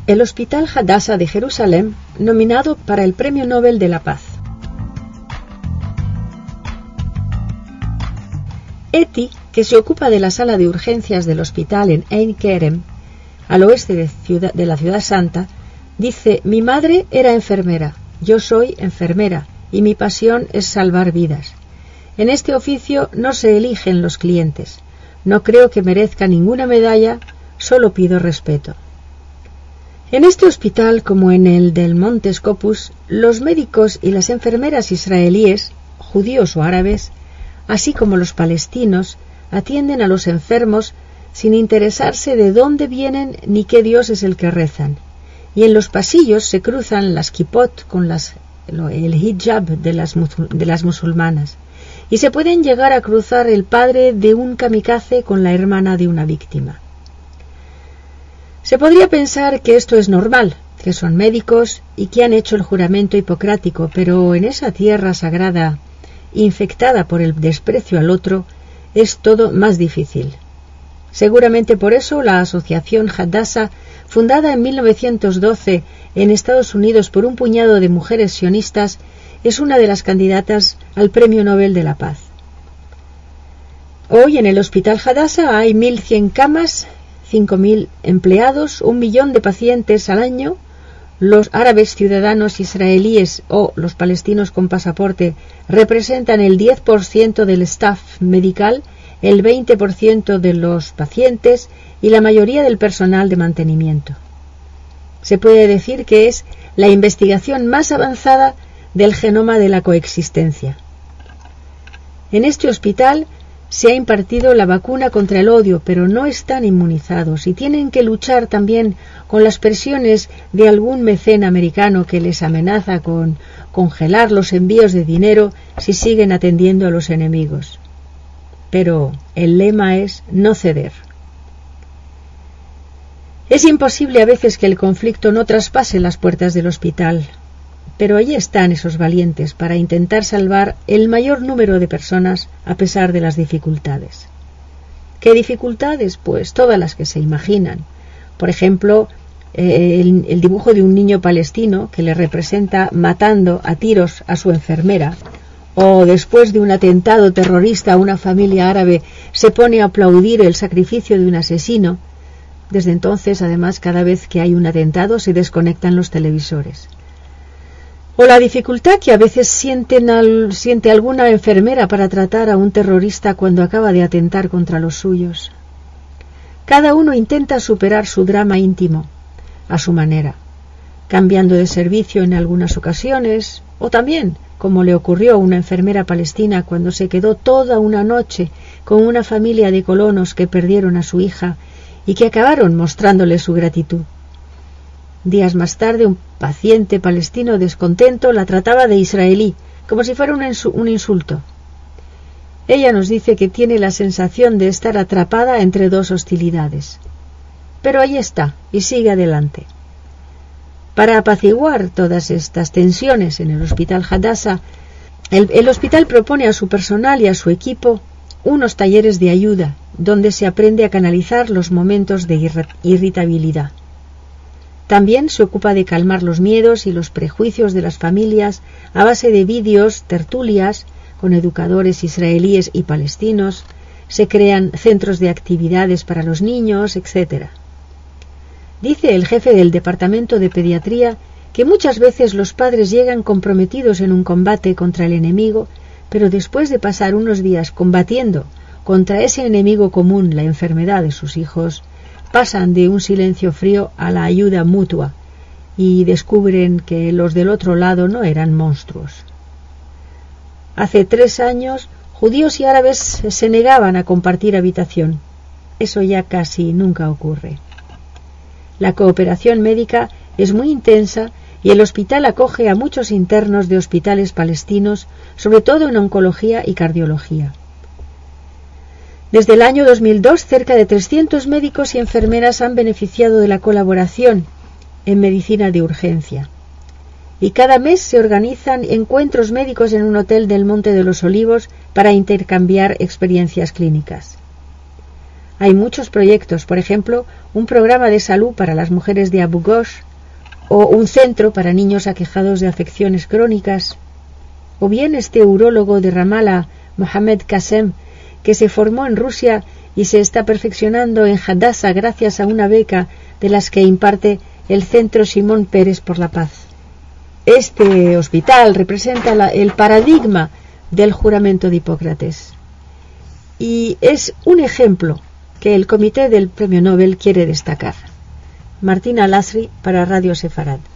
El Hospital Hadassah de Jerusalén, nominado para el Premio Nobel de la Paz. Eti, que se ocupa de la sala de urgencias del hospital en Ein Kerem, al oeste de la Ciudad Santa, dice: mi madre era enfermera, yo soy enfermera y mi pasión es salvar vidas. En este oficio no se eligen los clientes. No creo que merezca ninguna medalla, solo pido respeto. En este hospital, como en el del Monte Scopus, los médicos y las enfermeras israelíes, judíos o árabes, así como los palestinos, atienden a los enfermos sin interesarse de dónde vienen ni qué Dios es el que rezan. Y en los pasillos se cruzan las kipot con el hijab de las musulmanas. Y se pueden llegar a cruzar el padre de un kamikaze con la hermana de una víctima. Se podría pensar que esto es normal, que son médicos y que han hecho el juramento hipocrático, pero en esa tierra sagrada, infectada por el desprecio al otro, es todo más difícil. Seguramente por eso la asociación Hadassah, fundada en 1912 en Estados Unidos por un puñado de mujeres sionistas, es una de las candidatas al Premio Nobel de la Paz. Hoy en el Hospital Hadassah hay 1.100 camas, 5.000 empleados, 1 millón de pacientes al año. Los árabes ciudadanos israelíes o los palestinos con pasaporte representan el 10% del staff medical, el 20% de los pacientes y la mayoría del personal de mantenimiento. Se puede decir que es la investigación más avanzada del genoma de la coexistencia. En este hospital se ha impartido la vacuna contra el odio, pero no están inmunizados y tienen que luchar también con las presiones de algún mecén americano que les amenaza con congelar los envíos de dinero si siguen atendiendo a los enemigos. Pero el lema es no ceder. Es imposible a veces que el conflicto no traspase las puertas del hospital, pero allí están esos valientes para intentar salvar el mayor número de personas a pesar de las dificultades. ¿Qué dificultades? Pues todas las que se imaginan. Por ejemplo, el dibujo de un niño palestino que le representa matando a tiros a su enfermera, o después de un atentado terrorista a una familia árabe se pone a aplaudir el sacrificio de un asesino. Desde entonces, además, cada vez que hay un atentado se desconectan los televisores. O la dificultad que a veces siente alguna enfermera para tratar a un terrorista cuando acaba de atentar contra los suyos. Cada uno intenta superar su drama íntimo a su manera, cambiando de servicio en algunas ocasiones, o también, como le ocurrió a una enfermera palestina cuando se quedó toda una noche con una familia de colonos que perdieron a su hija y que acabaron mostrándole su gratitud. Días más tarde, un paciente palestino descontento la trataba de israelí, como si fuera un insulto. Ella nos dice que tiene la sensación de estar atrapada entre dos hostilidades. Pero ahí está, y sigue adelante. Para apaciguar todas estas tensiones en el Hospital Hadassah, el hospital propone a su personal y a su equipo unos talleres de ayuda, donde se aprende a canalizar los momentos de irritabilidad. También se ocupa de calmar los miedos y los prejuicios de las familias a base de vídeos, tertulias, con educadores israelíes y palestinos, se crean centros de actividades para los niños, etc. Dice el jefe del departamento de pediatría que muchas veces los padres llegan comprometidos en un combate contra el enemigo, pero después de pasar unos días combatiendo contra ese enemigo común, la enfermedad de sus hijos, pasan de un silencio frío a la ayuda mutua y descubren que los del otro lado no eran monstruos. Hace 3 años, judíos y árabes se negaban a compartir habitación. Eso ya casi nunca ocurre. La cooperación médica es muy intensa y el hospital acoge a muchos internos de hospitales palestinos, sobre todo en oncología y cardiología. Desde el año 2002, cerca de 300 médicos y enfermeras han beneficiado de la colaboración en medicina de urgencia. Y cada mes se organizan encuentros médicos en un hotel del Monte de los Olivos para intercambiar experiencias clínicas. Hay muchos proyectos, por ejemplo, un programa de salud para las mujeres de Abu Ghosh, o un centro para niños aquejados de afecciones crónicas, o bien este urólogo de Ramallah, Mohamed Qasem, que se formó en Rusia y se está perfeccionando en Hadassah gracias a una beca de las que imparte el Centro Simón Pérez por la Paz. Este hospital representa el paradigma del juramento de Hipócrates y es un ejemplo que el Comité del Premio Nobel quiere destacar. Martina Lasri para Radio Sefarad.